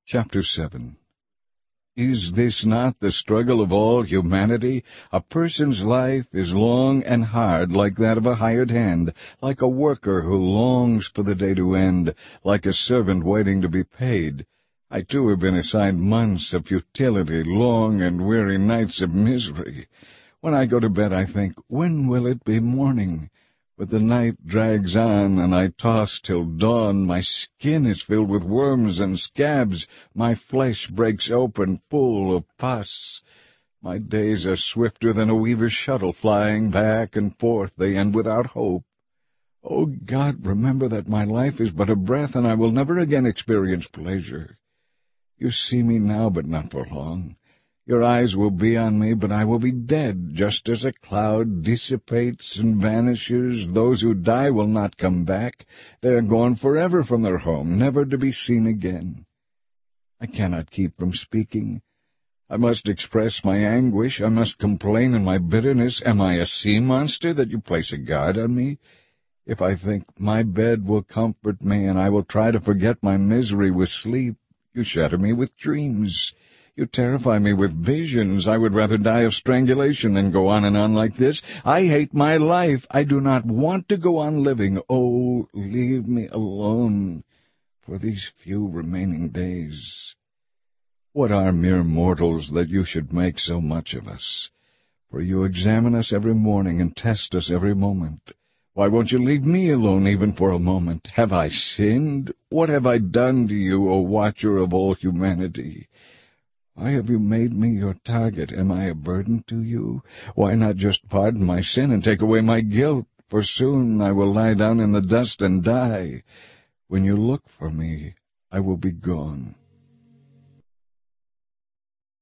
Chapter 7. Is this not the struggle of all humanity? A person's life is long and hard, like that of a hired hand, like a worker who longs for the day to end, like a servant waiting to be paid. I too have been assigned months of futility, long and weary nights of misery. When I go to bed I think, when will it be morning? But the night drags on, and I toss till dawn. My skin is filled with worms and scabs. My flesh breaks open, full of pus. My days are swifter than a weaver's shuttle, flying back and forth. They end without hope. O God, remember that my life is but a breath, and I will never again experience pleasure. You see me now, but not for long. Your eyes will be on me, but I will be dead. Just as a cloud dissipates and vanishes, those who die will not come back. They are gone forever from their home, never to be seen again. I cannot keep from speaking. I must express my anguish. I must complain in my bitterness. Am I a sea monster that you place a guard on me? If I think my bed will comfort me, and I will try to forget my misery with sleep, you shatter me with dreams. You terrify me with visions. I would rather die of strangulation than go on and on like this. I hate my life. I do not want to go on living. Oh, leave me alone for these few remaining days. What are mere mortals that you should make so much of us? For you examine us every morning and test us every moment. Why won't you leave me alone even for a moment? Have I sinned? What have I done to you, O watcher of all humanity? Why have you made me your target? Am I a burden to you? Why not just pardon my sin and take away my guilt? For soon I will lie down in the dust and die. When you look for me, I will be gone.